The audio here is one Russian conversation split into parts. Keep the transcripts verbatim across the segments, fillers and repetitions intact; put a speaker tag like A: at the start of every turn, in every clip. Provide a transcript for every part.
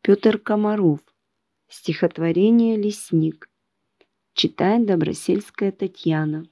A: Петр Комаров. Стихотворение «Лесник». Читает Добросельская Татьяна.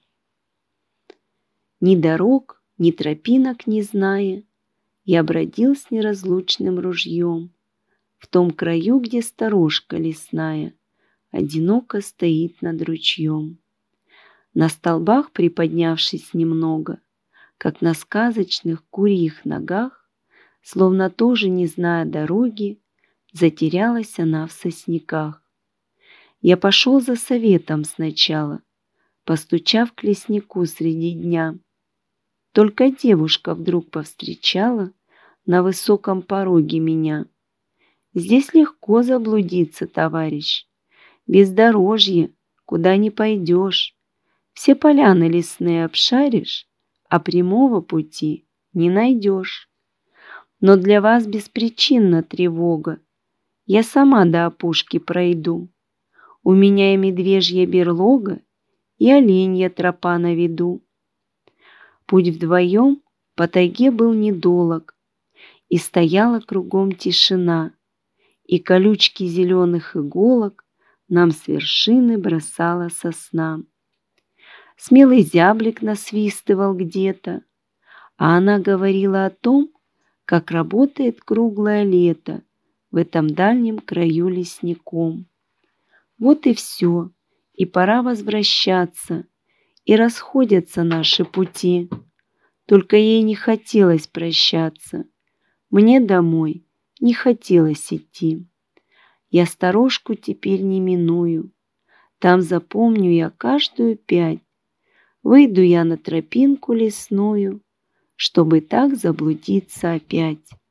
A: Ни дорог, ни тропинок не зная, я бродил с неразлучным ружьем в том краю, где сторожка лесная одиноко стоит над ручьем. На столбах, приподнявшись немного, как на сказочных курьих ногах, словно тоже не зная дороги, затерялась она в сосняках. Я пошел за советом сначала, постучав к леснику среди дня. Только девушка вдруг повстречала на высоком пороге меня. Здесь легко заблудиться, товарищ, бездорожье, куда не пойдешь. Все поляны лесные обшаришь, а прямого пути не найдешь. Но для вас беспричинна тревога. Я сама до опушки пройду. У меня и медвежья берлога, и оленья тропа на виду. Путь вдвоем по тайге был недолог, и стояла кругом тишина, и колючки зеленых иголок нам с вершины бросала сосна. Смелый зяблик насвистывал где-то, а она говорила о том, как работает круглое лето в этом дальнем краю лесником. Вот и все, и пора возвращаться, и расходятся наши пути. Только ей не хотелось прощаться, мне домой не хотелось идти. Я сторожку теперь не миную, там запомню я каждую пять. Выйду я на тропинку лесную, чтобы так заблудиться опять.